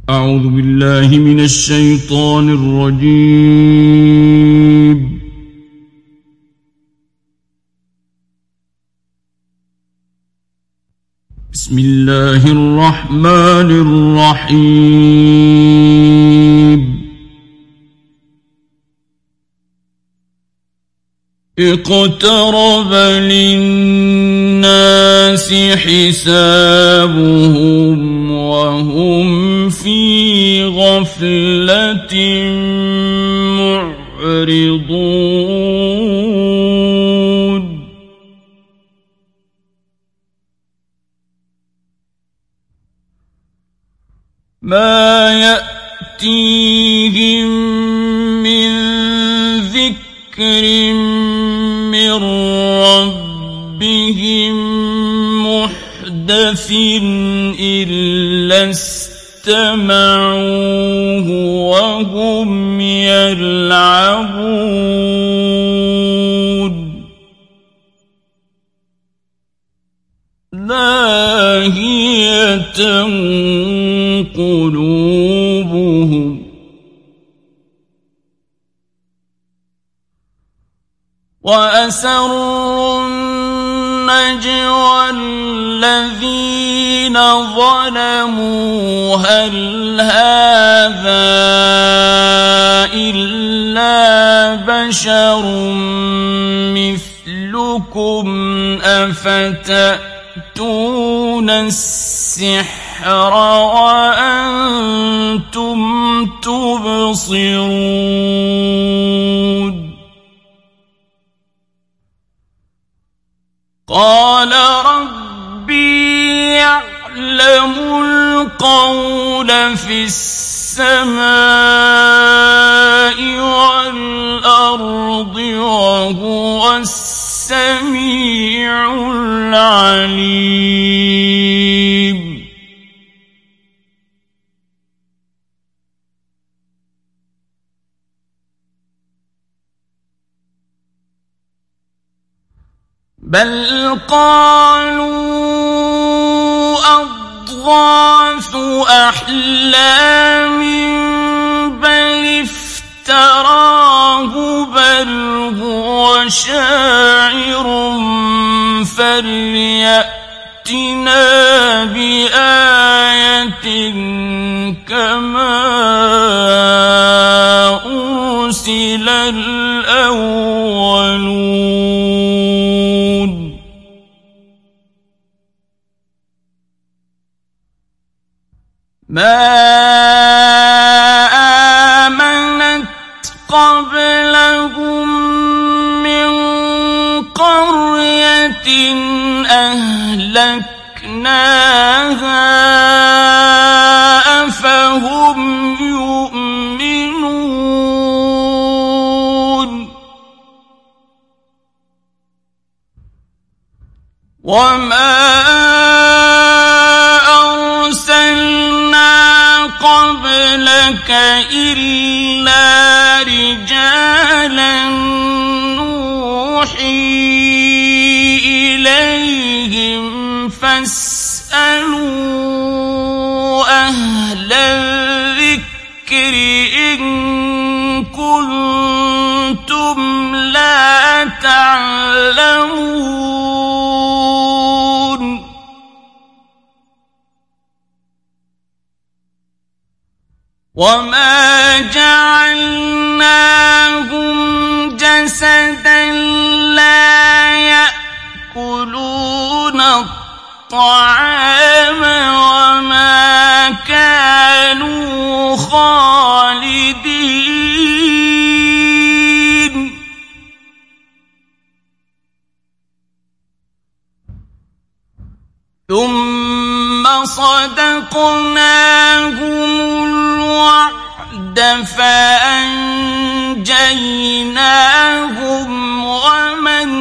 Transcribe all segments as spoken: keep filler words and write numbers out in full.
أعوذ بالله من الشيطان الرجيم. بسم الله الرحمن الرحيم. اقترب للناس حسابهم وهم في غفلة معرضون. ما يأتيهم من ذكر من ربهم محدث إلا استمعوه وهم يلعبون. لاهية قلوبهم وأسروا النجوى الذين ظلموا هل هذا إلا بشر مثلكم أفتأتون السحر وأنتم تبصرون. قال ربي يعلم القول في السماء والأرض وهو السميع العليم. بل قالوا أضغاث أحلام بل افتراه بل هو شاعر فليأتنا بآية كما أرسل الأولون. ما آمنت قبلهم من قرية أهلكناها أفهم يؤمنون. وما قبلك إلا رجالا نوحي إليهم فاسألوا أهل الذكر إن كنتم لا تعلمون. وما جعلناهم جسدا لا يأكلون الطعام وما كانوا خالدين. ثم صدقناهم الوعد فأنجيناهم ومن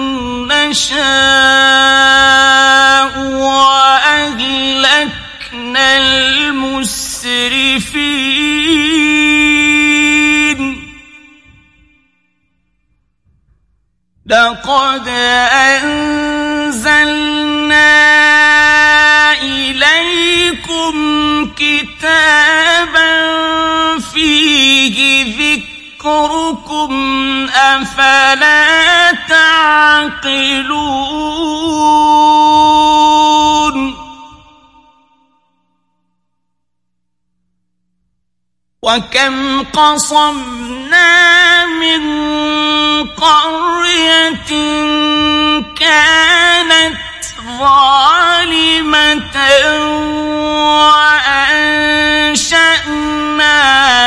نشاء وأهلكنا المسرفين. لقد أنزلنا إليكم كتابا فيه ذكركم أفلا تعقلون وكم قصمنا من قرية كانت ظالمة وأنشأنا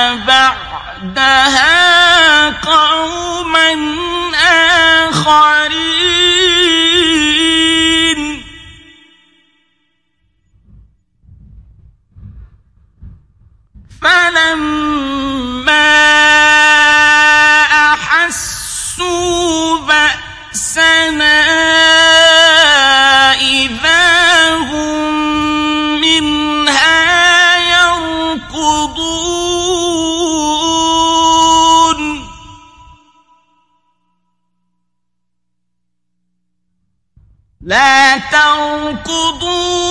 بعدها قوما آخرين فلما أحسوا بأسنا إذا هم منها يركضون لا تركضوا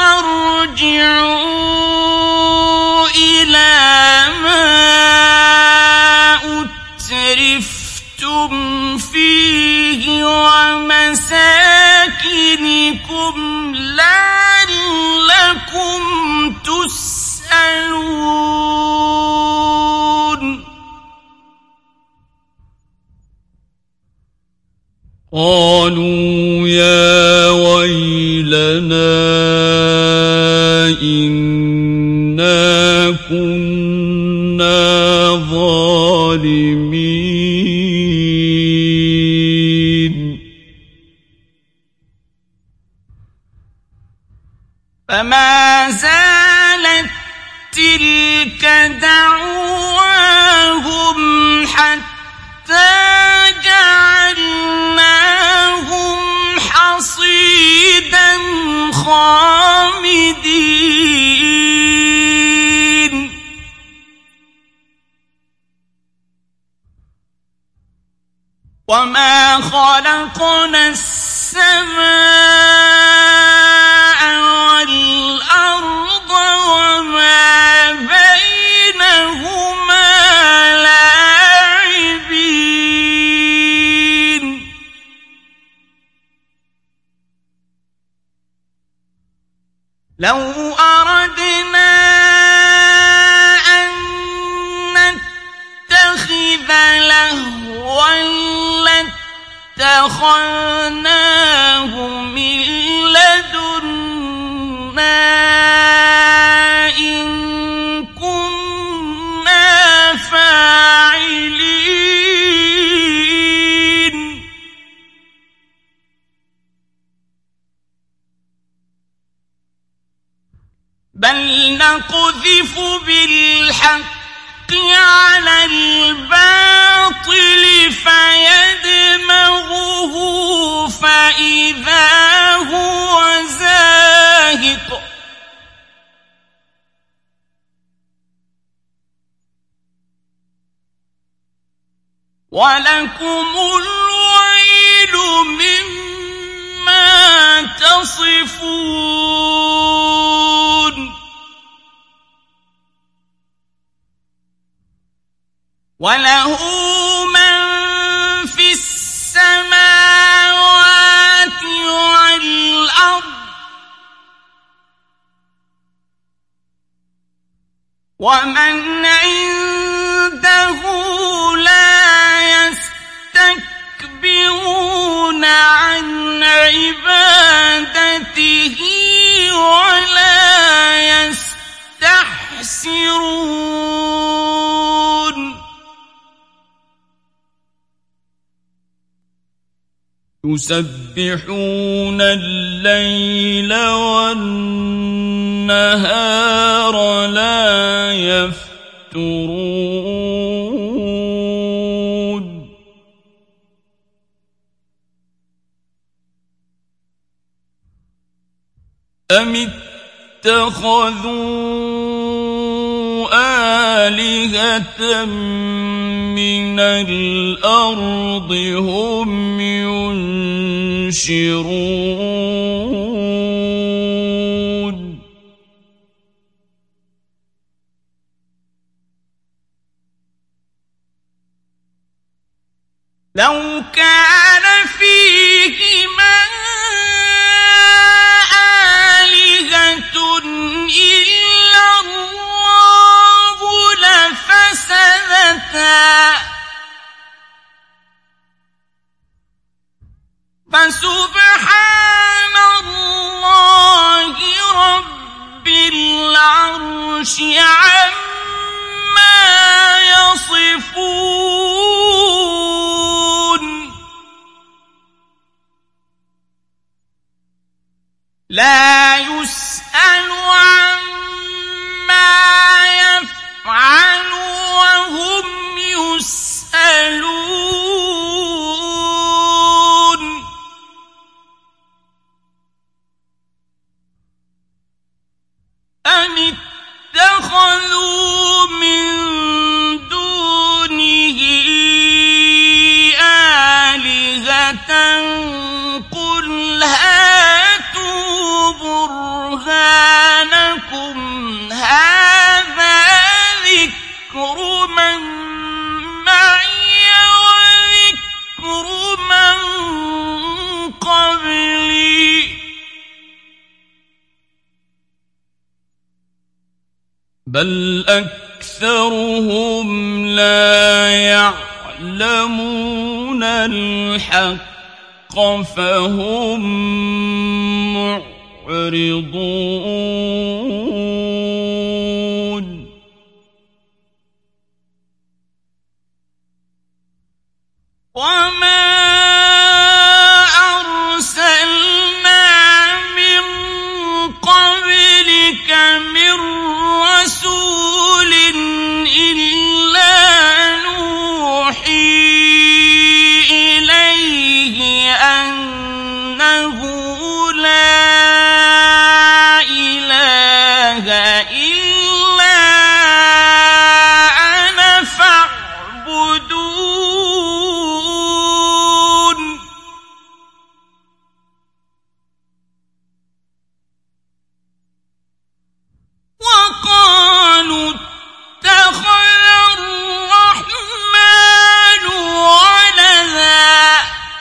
وارجعوا إلى ما أترفتم فيه ومساكنكم لعلكم تسألون قالوا يا ويلنا إنا كنا ظالمين فما زالت تلك دعواهم حتى جعلناهم حصيدا خامدين وما خلقنا السماء والأرض وما بينهما لاعبين لو أردنا أن نتخذ لهوا لاتخذناه من لدنا إن كنا فاعلين بل نقذف بالحق على الباطل فيدمغه فإذا هو زاهق ولكم الويل مما تصفون وله من في السماوات والأرض ومن عنده لا يستكبرون عن عبادته ولا يستحسرون يسبحون الليل والنهار لا يفترون أم اتخذوا آلهة من الأرض هم ينشرون. لو كان فيهما آلهة إلا الله لفسدتا فسبحان الله رب العرش عما يصفون لا يسأل عما يفعل وهم يسألون أم اتخذوا من دونه آلهة قل هاتوا برهانكم هذا ذكر من معي وذكر من قبلي بل أكثرهم لا يعلمون الحق فهم معرضون وما أرسلنا من قبلك من رسول إلا نوحي إليه أنه لا إله إلا أنا فاعبدون وقالوا اتخذ الرحمن ولدا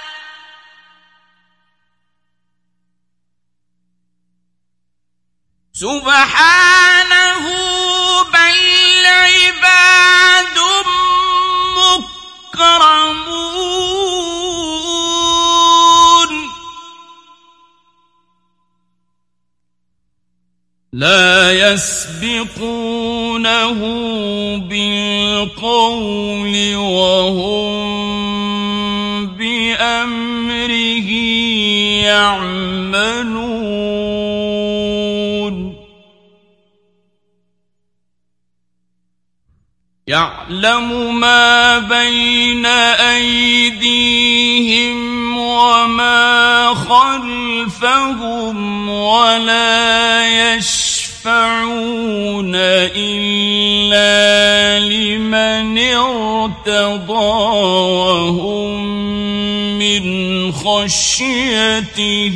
سبحانه بل عباد مكرمون لا يسبقونه بالقول وهم بأمره يعملون يعلم ما بين أيديهم وما خلفهم ولا يشفعون إلا لمن ارتضى وهم من خشيته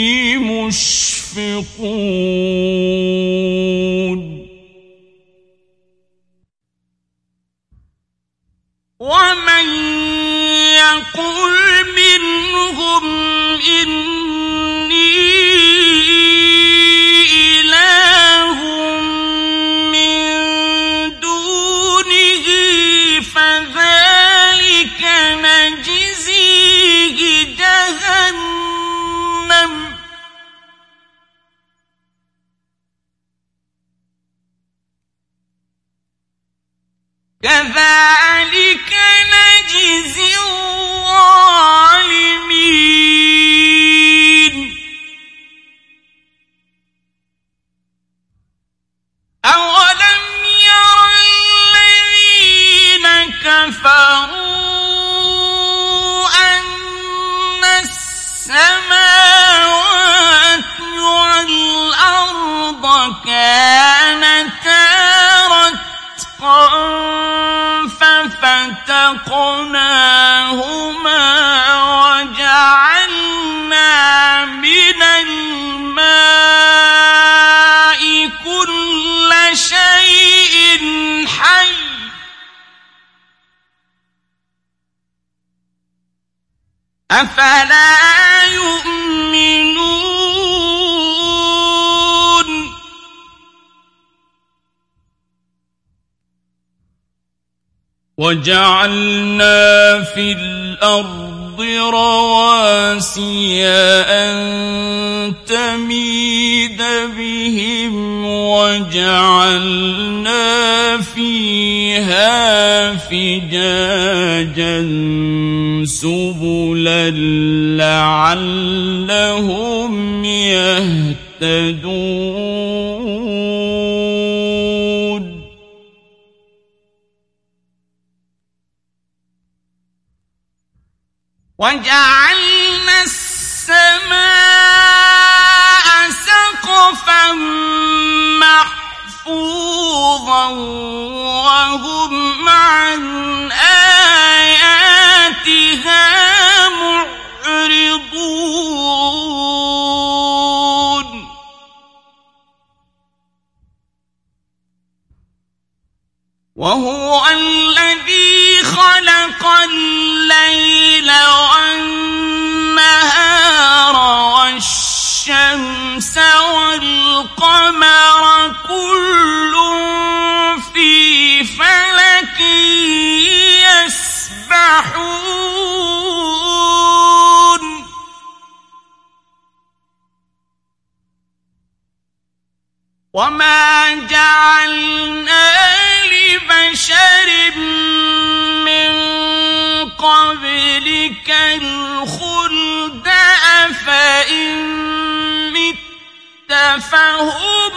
مشفقون ومن يقل منهم إني إله من دونه فذلك نجزيه جهنم كذلك نجزي الظالمين أولم ير الذين كفروا أن السماوات والأرض كانتا رتقا ففتقناهما وجعلنا من الماء كل شيء حي أفلا يؤمنون وجعلنا في الأرض رواسي أن تميد بهم وجعلنا فيها فجاجا سبلا لعلهم يهتدون وجعلنا السماء سقفا محفوظا وهم عن آياتها معرضون وهو الذي خلق الليل والنهار والشمس والقمر كل في فلك يسبحون وما جعلنا لبشر من قبلك الخلد أفإن مت فهم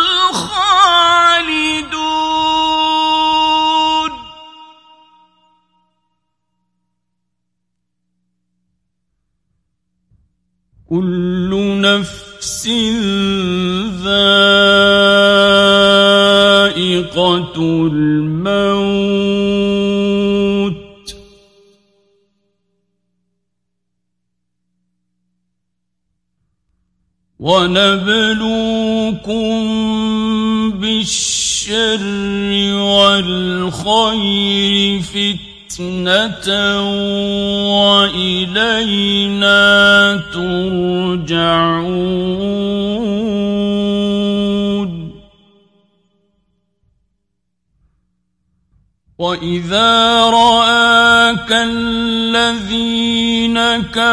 الخالدون كل نفس ذائقة الموت ونبلوكم بالشر والخير فتنة وإلينا ترجعون وإذا رآك الذين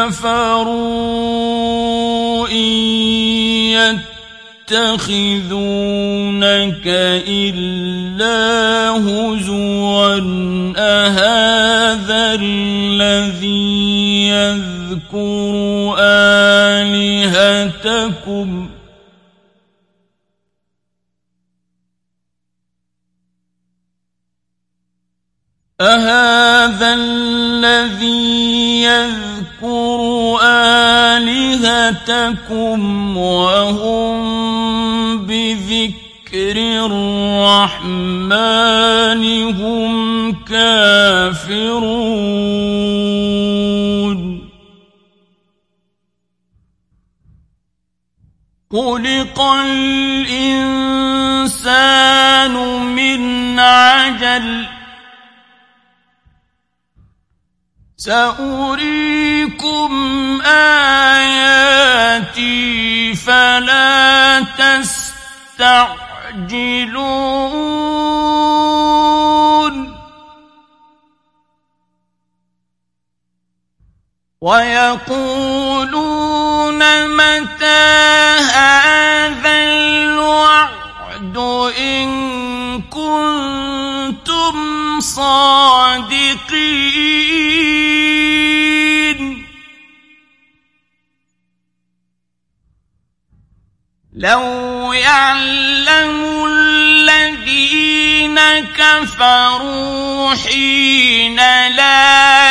كفروا إن يتخذونك إلا هزوا أهذا الذي يذكر آلهتكم أهذا الذي يذكر آلهتكم وهم بذكر الرحمن هم كافرون خلق الإنسان من عجل سأريكم آياتي فلا تستعجلون ويقولون متى هذا الوعد إن كنتم صادقين لو يعلم الذين كفروا حين لا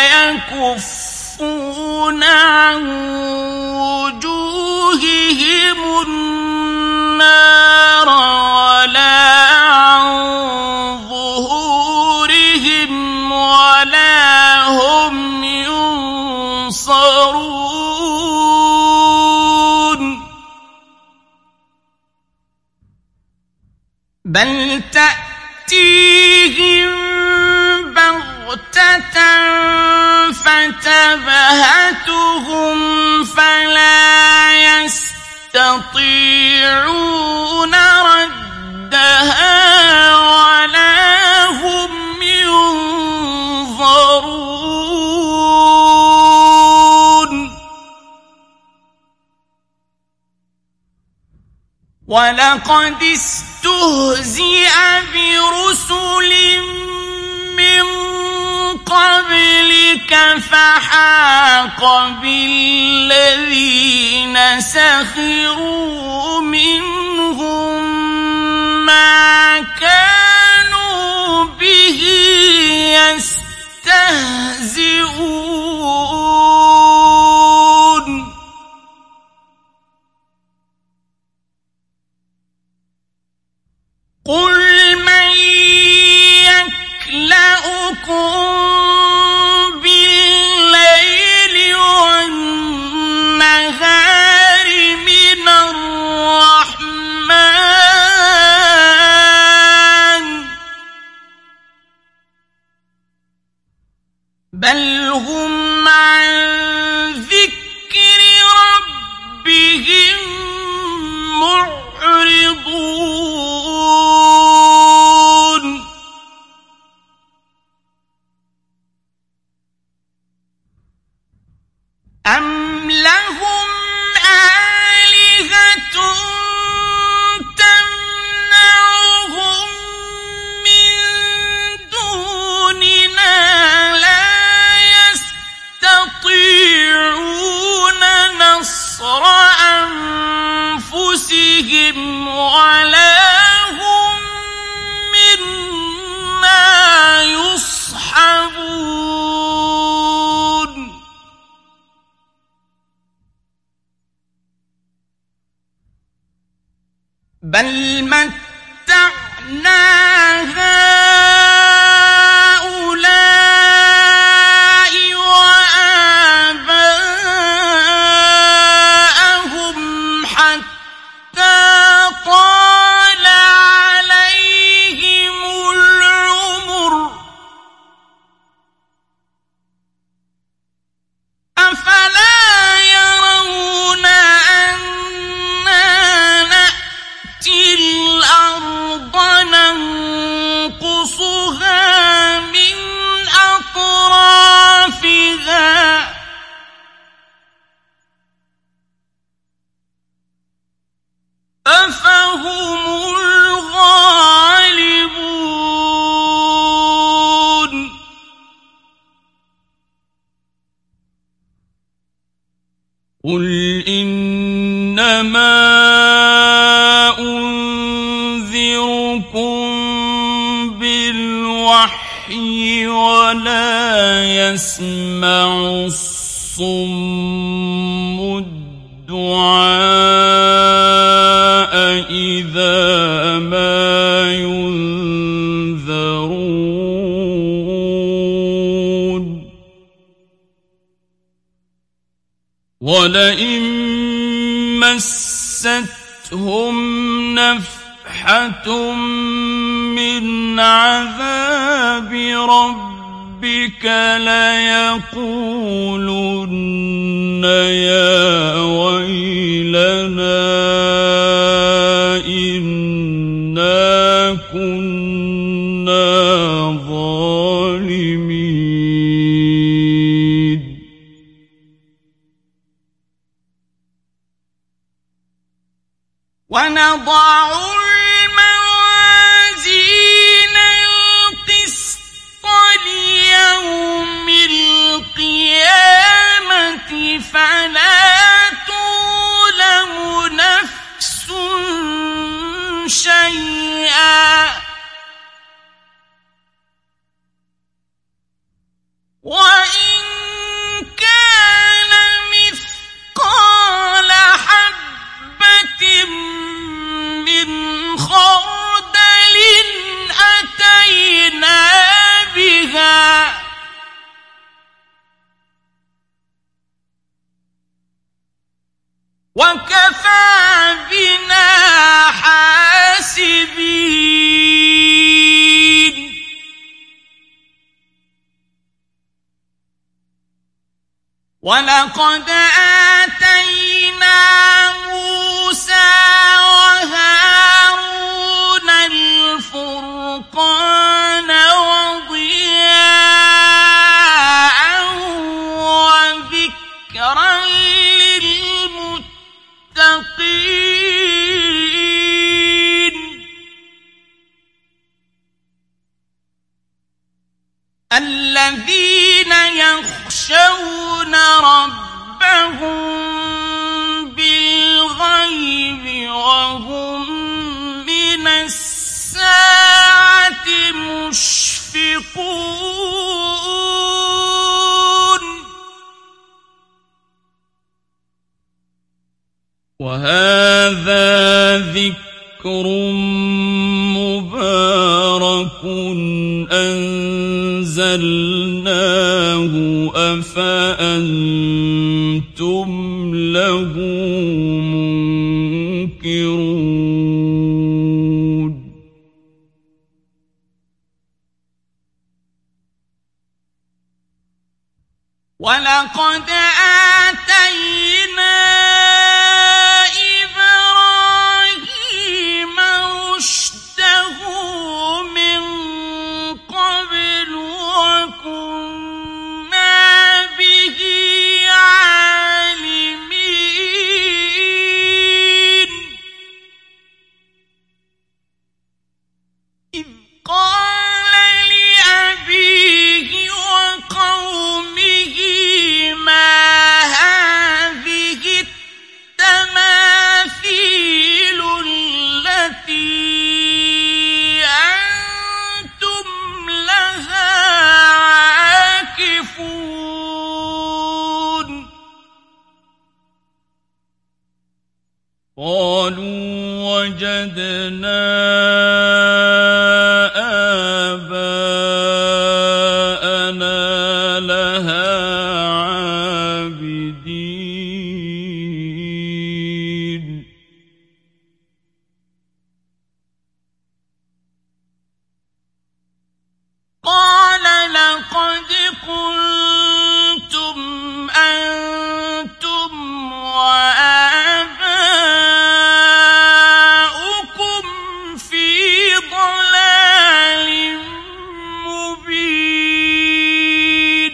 يكفون عن وجوههم النار ولا عن ظهورهم ولا هم ينصرون بل تأتيهم بغتة فتبهتهم فلا يستطيعون ردها ولا هم ينظرون ولقد استهزئ برسل من قبلك فحاق بالذين سخروا منهم ما كانوا به يستهزئون قل من يكلؤكم بالليل والنهار من الرحمن بل هم عن ذكر ربهم معرضون أم لهم آلهة تمنعهم من دوننا لا يستطيعون نصر أنفسهم ولا هم منا يصحبون بل متعنا هؤلاء وآباءهم حتى طال عليهم العمر أفلا يرون أنا نأتي الأرض ننقصها من أطرافها أفهم الغالبون قل إنما أنذركم بالوحي ولا يسمع الصم الدعاء إذا ما ينذرون ولئن مستهم نفحة من عذاب ربك ليقولن يا ويلنا إنا كنا ظالمين ونضع الموازين القسط ليوم القيامة فلا تظلم نفس شيئا وَلَقَدْ آتَيْنَا مُوسَى وَهَارُونَ الْفُرْقَانَ وَضِيَاءً وَذِكْرًا لِّلْمُتَّقِينَ الَّذِينَ يَخْشَوْنَ رَبَّهُم بِالْغَيْبِ وَهُم مِّنَ السَّاعَةِ مُشْفِقُونَ وَهَٰذَا ذِكْرٌ مُّبَارَكٌ أَنزَلْنَاهُ أَفَأَنتُمْ لَهُ مُنكِرُونَ وَلَقَدْ آتَيْنَا إِبْرَاهِيمَ رُشْدَهُ مِن قَبْلُ وَكُنَّا بِهِ عَالِمِينَ إِذْ قَالَ لِأَبِيهِ وَقَوْمِهِ مَا هَٰذِهِ التَّمَاثِيلُ الَّتِي أَنتُمْ لَهَا عَاكِفُونَ قَالُوا وَجَدْنَا آبَاءَنَا لَهَا عَابِدِينَ قَالَ لَقَدْ كُنتُمْ أَنتُمْ وَآبَاؤُكُمْ فِي ضَلَالٍ مُّبِينٍ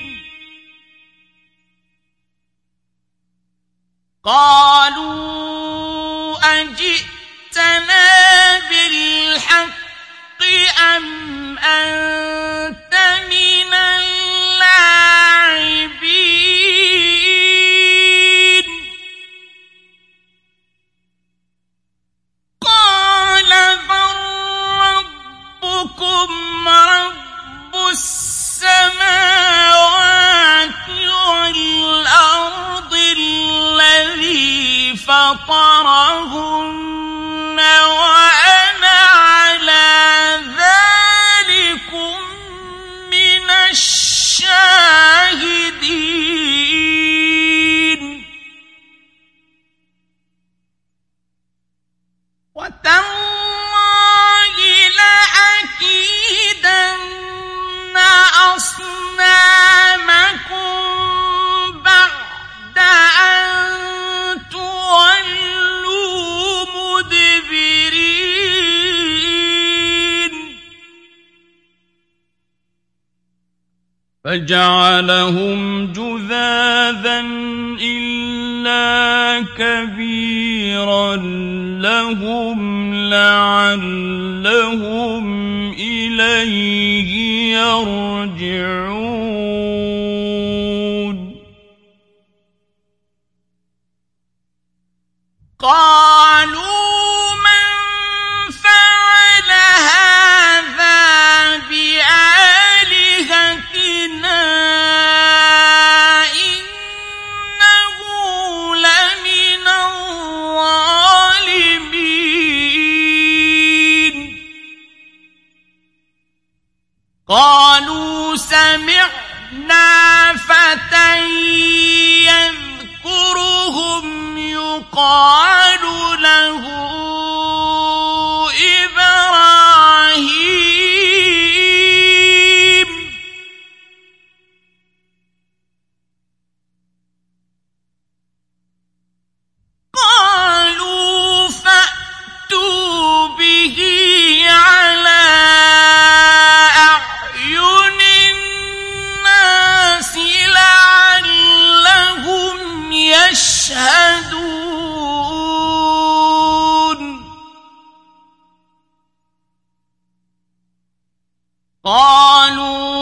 قَالُوا أَجِئْتَنَا بِالْحَقِّ أَمْ أَنتَ مِنَ اللاعبين قال بل ربكم رب السماوات والأرض الذي فطرهن وأنا على ذلكم من الشاهدين وتالله لأكيدن أصنامكم بعد أن تولوا مدبرين فجعلهم جذاذا إلا كبيرا لهم لعلهم إليه يرجعون قالوا من فعل هذا بآلهتنا إنه لمن الظالمين قالوا سمعنا فتى يذكرهم يقال له إبراهيم قالوا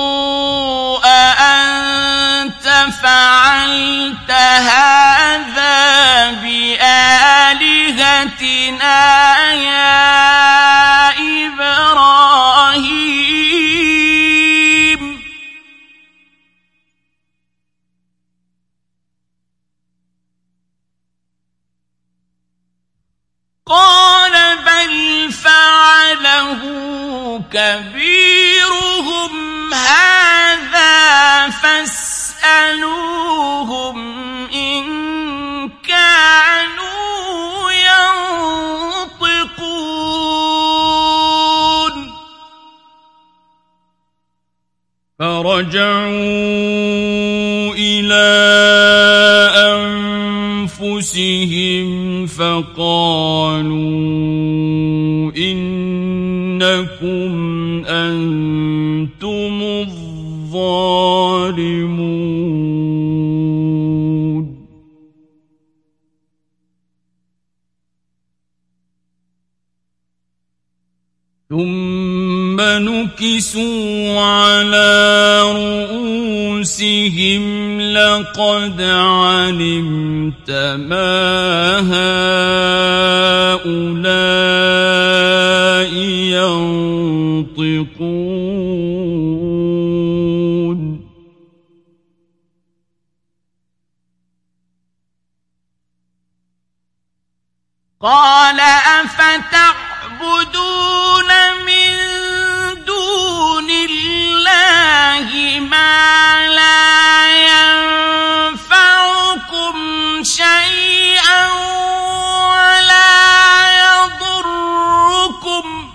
أأنت فعلت هذا بآلهتنا يا إبراهيم قال بل فعله كبيرهم هذا فاسألوهم إن كانوا ينطقون فرجعوا إلى أنفسهم فقالوا إنكم أنتم الظالمون ثم نكسوا على رؤوسهم لقد علمت ما هؤلاء ينطقون قال أفتعبدون من دون الله ما لا ينفعكم شيئا ولا يضركم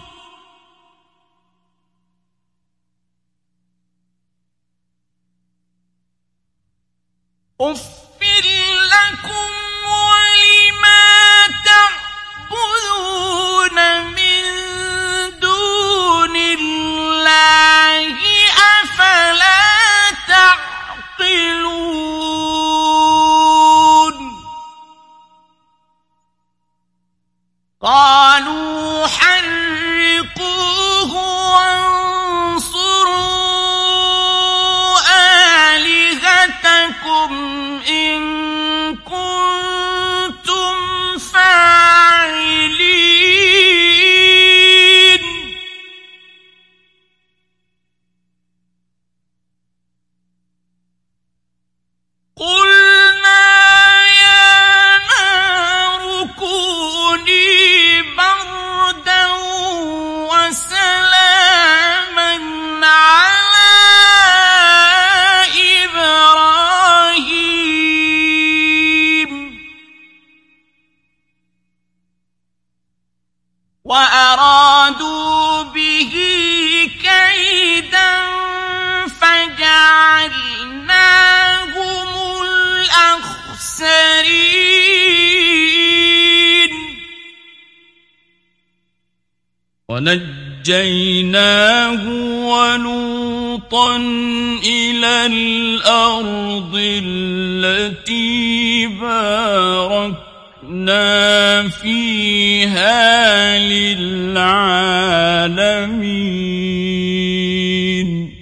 أف لكم ولما تعبدون من دون الله أفلا تعقلون قالوا حرقوه وانصروا آلهتكم إن كنتم فاعلين قلنا يا نار كوني بردا وسلاما على إبراهيم وأرادوا به كيدا فجعلناهم الأخسرين ونجيناه ولوطا إلى الأرض التي باركنا فيها للعالمين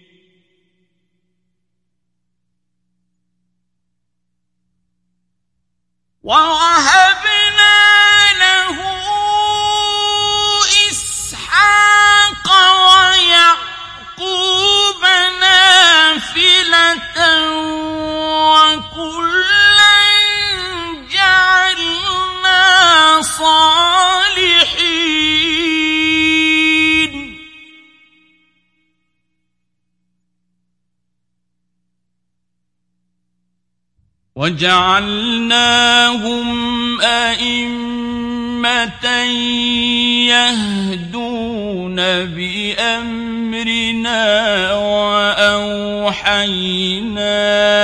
ووهبنا له إسحاق ويعقوب نافلة وكلا جعلنا صالحين وجعلناهم أئمة يهدون بأمرنا وأوحينا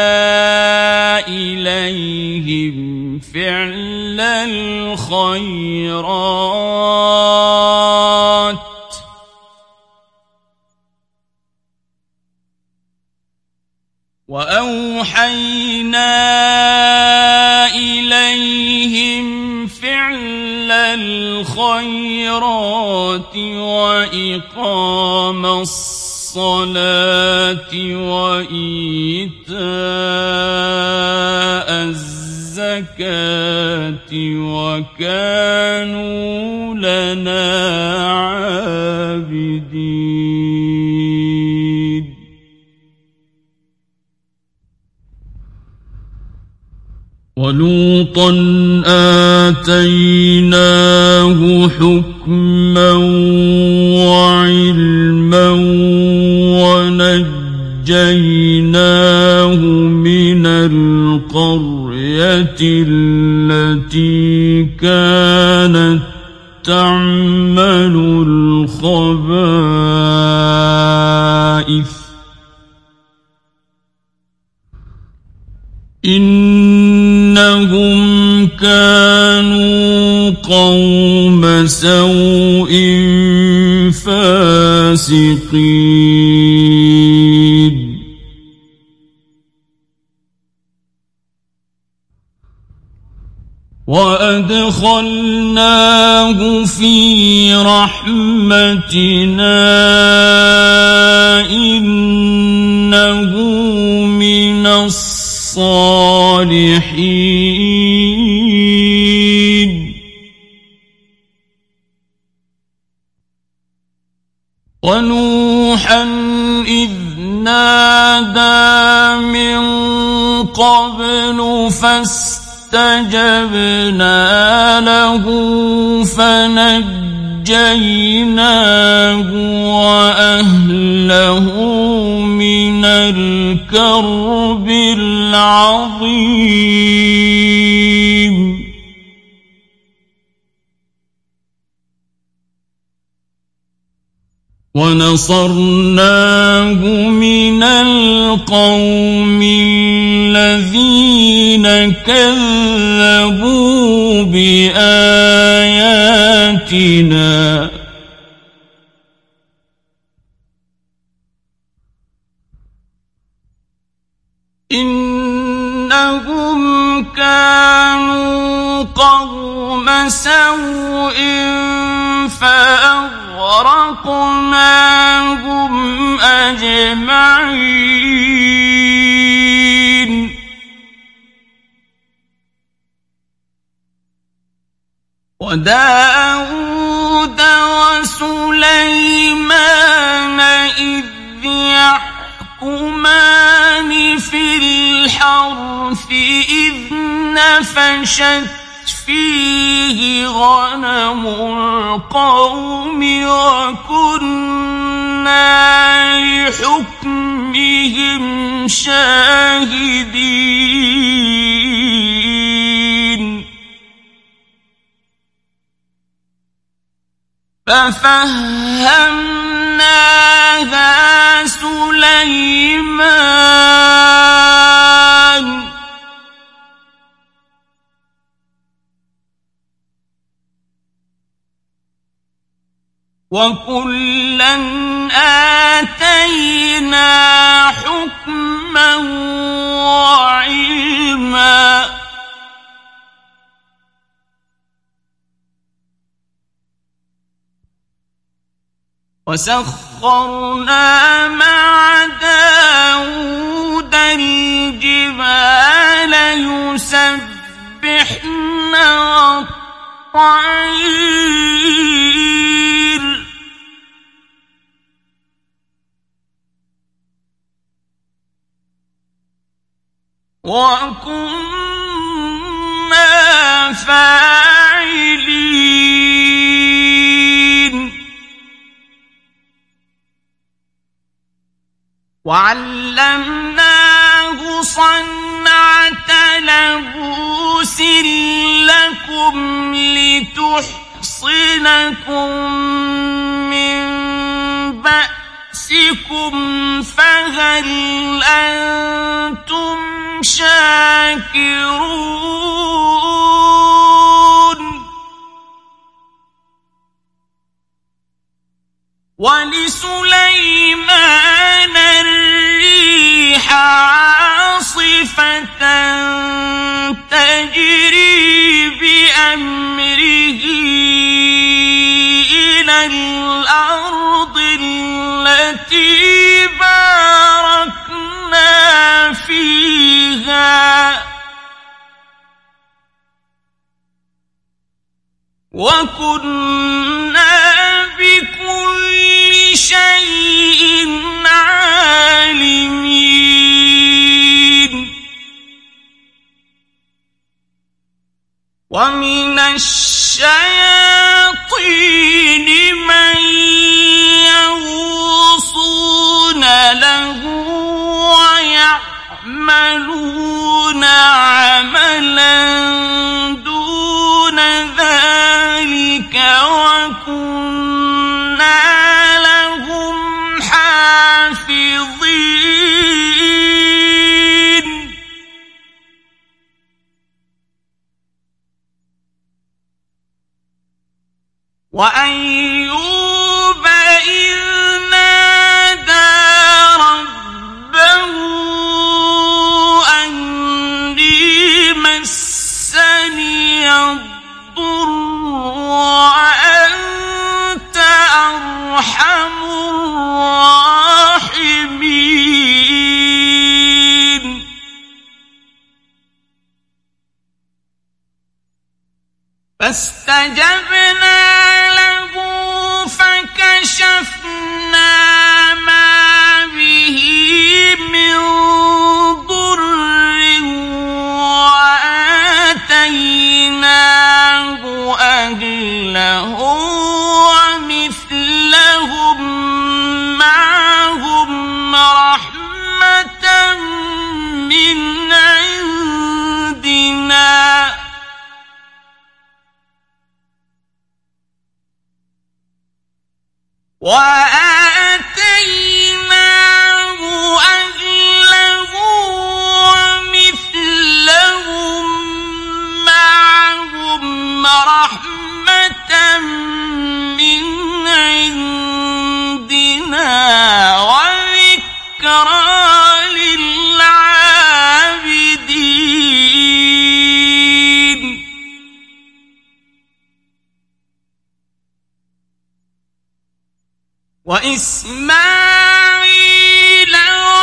إليهم فعل الخيرات وأوحينا إليهم فعل الخيرات وإقام الصلاة وإيتاء الزكاة وكانوا لنا عابدين. ولوطا آتيناه حكما وعلما ونجيناه من القرية التي كانت تعمل الخبائث إنهم كانوا قوم سوء فاسقين. وأدخلناه في رحمتنا إنه من الصالحين. ونوحا إذ نادى من قبل فاستجبنا له فنجيناه وأهله من الكرب العظيم. ونصرناه من القوم الذين كذبوا بآياتنا إنهم كانوا قوم سوء فأغرقناهم أجمعين. وداود وسليمان إذ يحكمان في الحرث إذ نفشت فيه غنم القوم وكنا لحكمهم شاهدين. ففهمناها سليمان وكلا آتينا حكما وعلما وسخرنا مع داود الجبال يسبحن والطير وكنا فاعلين. وعلمناه صنعة لبوس لكم لتحصنكم من بأسكم فهل أنتم شاكرون. ولسليمان الريح عاصفة تجري بأمره بأمره إلى الأرض التي باركنا فيها وكنا بكل شيء عالمين ومن الشياطين من يغوصون له ويعملون عملا دون ذلك وكنا لهم حافظين وأيوب إذ نادى ربه أني مسني الضر وأنت أرحم الراحمين فاستجبنا له فكشفنا ما به من ضر وآتيناه أهله ومثلهم معهم رحمة من عندنا وآتيناه أهله ومثلهم معهم رحمة من عندنا وذكرى للعابدين وإسماعيل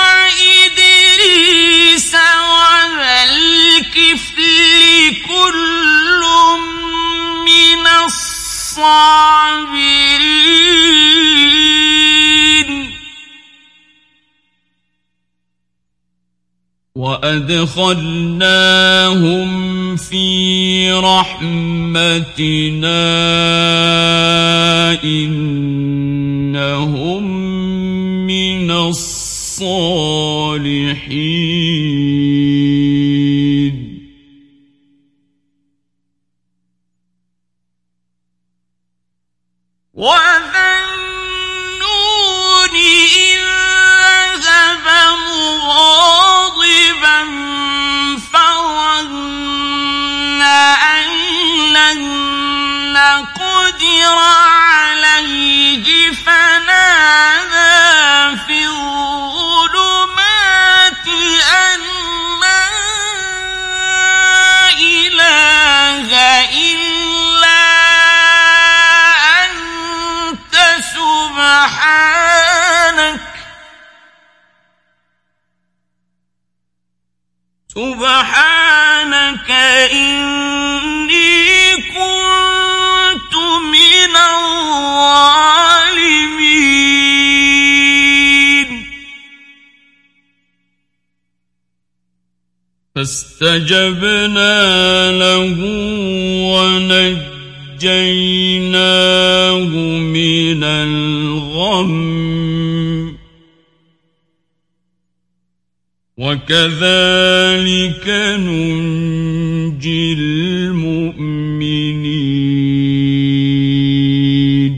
وإدريس وذا الكفل كل من الصابرين وأدخلناهم في رحمتنا إنهم من الصالحين وذا النون إذ ذهب مغاضبا فظن أن لن نقدر عليه فنادى في الظلمات أن لا إله إلا أنت سبحانك سبحانك إني كنت من الظالمين فاستجبنا له ونجيناه من الغم وكذلك ننجي المؤمنين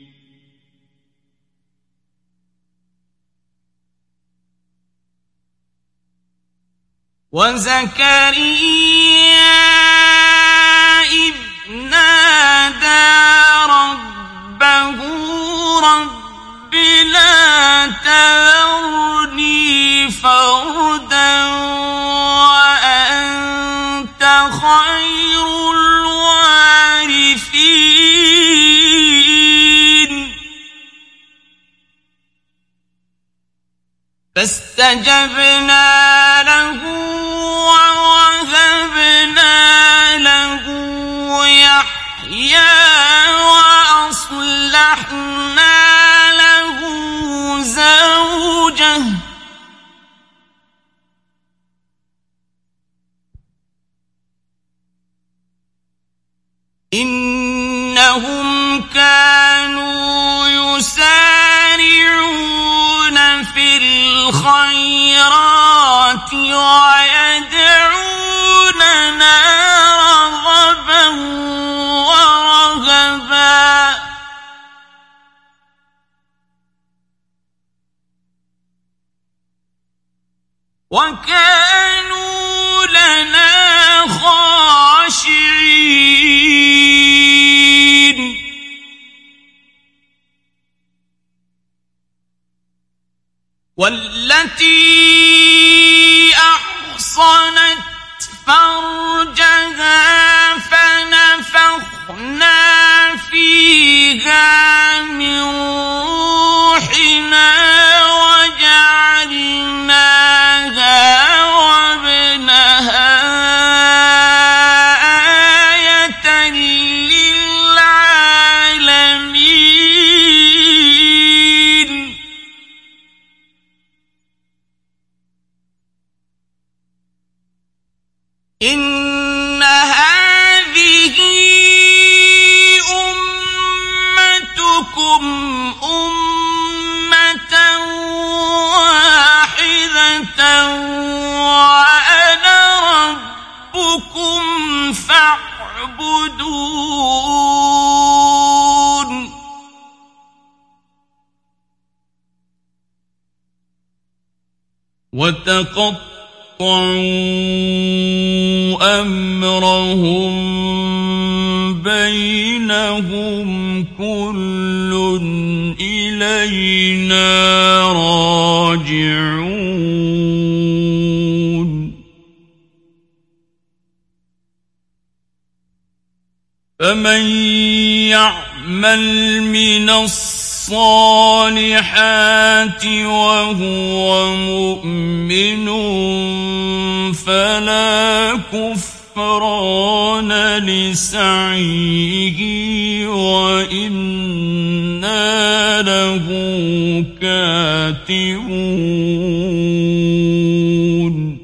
وزكريا إذ نادى ربه رب لا تذرني فردا وأنت خير الوارثين فاستجبنا له ووهبنا له يحيى وأصلحنا له زوجه إنهم كانوا يسارعون في الخيرات ويدعوننا رغبا ورهبا وكانوا لنا خاشعين والتي أحصنت فرجها فنفخنا فيها من روحنا وجعلناها وابنها آية للعالمين إن هذه أمتكم أمة واحدة وأنا ربكم فاعبدون وتقطعوا أمرهم بينهم كل إلينا راجعون فمن يعمل من الصالحات وهو مؤمن فلا كفران لسعيه وإنا له كاتبون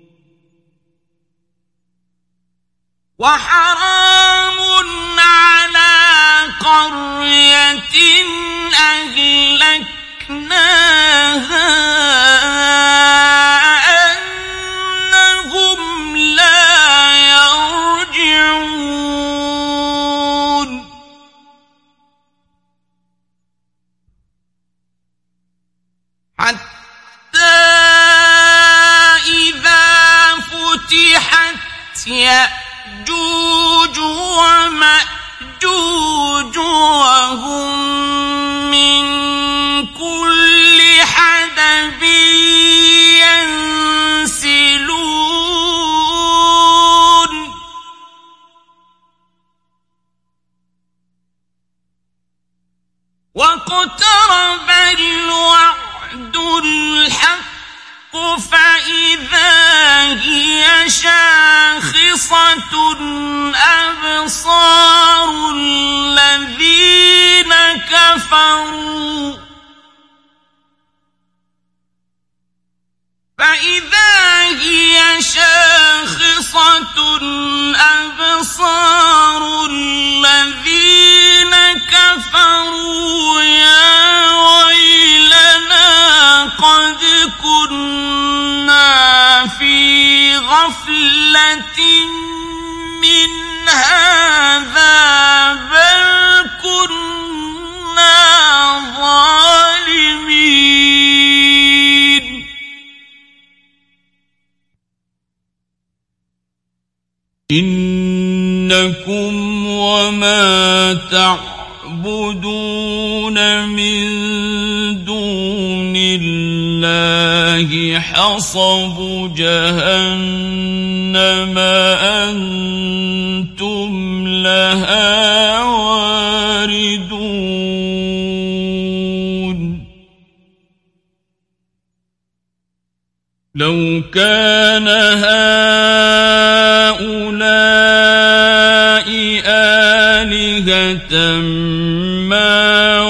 وحرام على قرية أهلكناها أنهم لا يرجعون حتى إذا فتحت يأجوج ومأجوج وهم من كل حدب ينسلون واقترب الوعد الحق فإذا هي شاخصة أبصار الذين كفروا فإذا هي شاخصة أبصار الذين كفروا يا ويلنا قد كنا في غفلة من هذا بل كنا ظالمين إنكم وما تعبدون من دون الله حصب جهنم أنتم لها واردون لو كان هؤلاء آلهة ما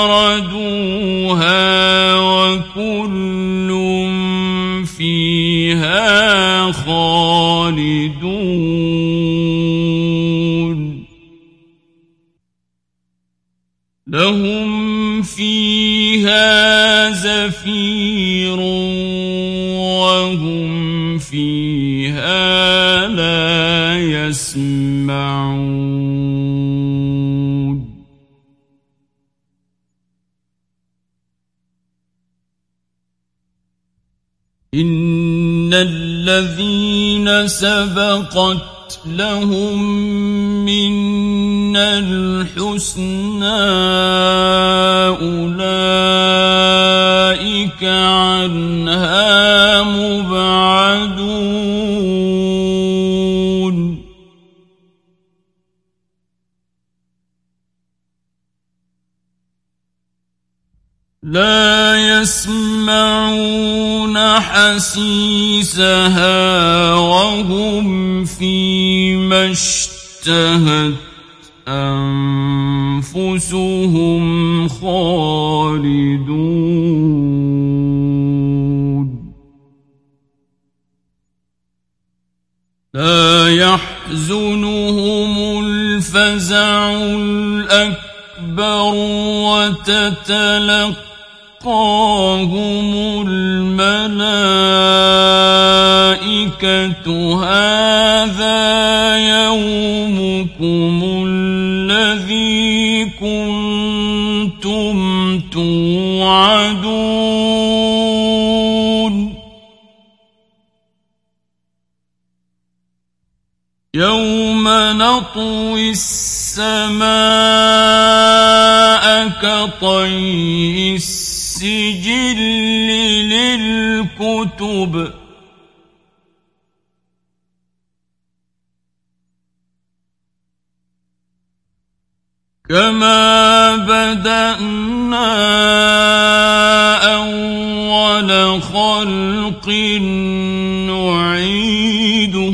وردوها وكل فيها خالدون لهم فيها زفير وهم فيها لا يسمعون إن الذين سبقت لهم منا الحسنى أولئك عنها مبعدون لا يسمعون حسيسها وهم فيما اشتهت أنفسهم خالدون لا يحزنهم الفزع الأكبر وتتلقاهم الملائكة هذا يومكم الذي كنتم توعدون يوم نطوي السماء كطي السجل للكتب كما بدأنا أول خلق نعيده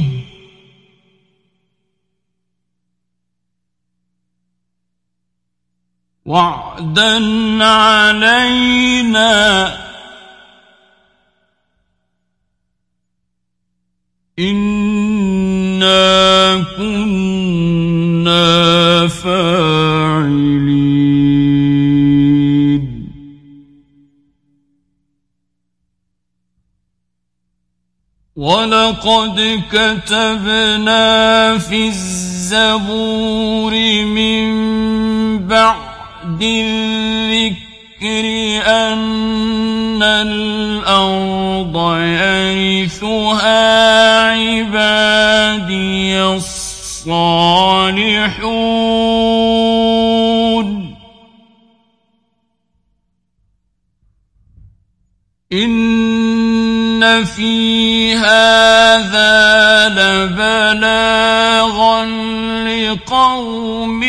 وعدا علينا إنا كنا فاعلين ولقد كتبنا في الزبور من بعد الذكر أن الأرض يرثها عبادي الصالحون إن في هذا لبلاغا لقوم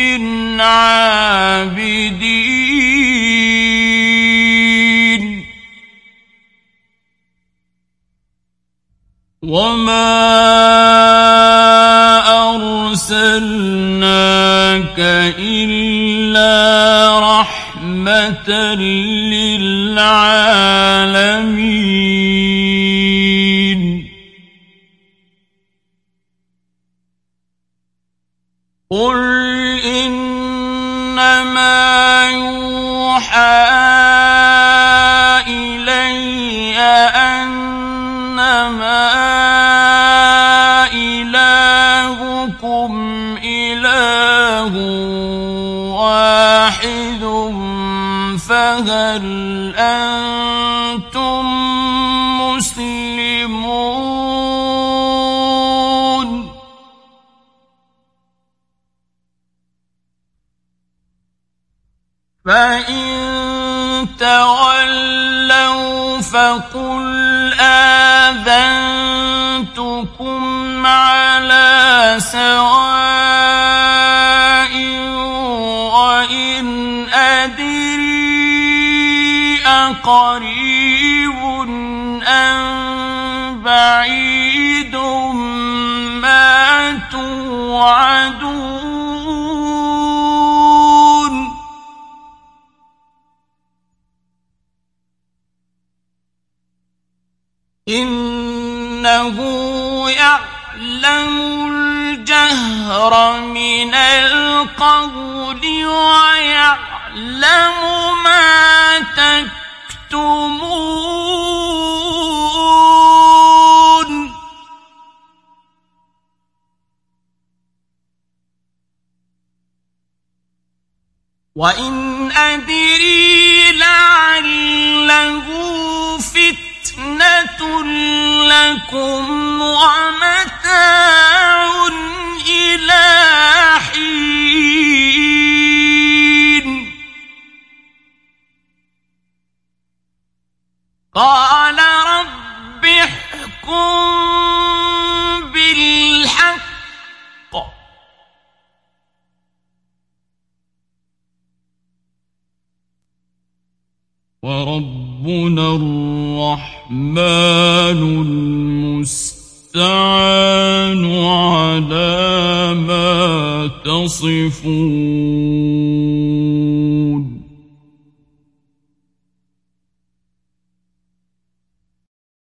عابدين وما أرسلناك إلا رحمة للعالمين قل إنما يوحى إلي أنما إلهكم إله واحد فهل أنتم مسلمون فإن تولوا فقل آذنتكم على سواء وإن أدري أقريب أم بعيد ما توعدون إنه يعلم الجهر من القول ويعلم ما تكتمون وإن أدري لعله فتنة لكم ومتاع إلى حين قال رب احكم بالحق وربنا الرحمن المستعان على ما تصفون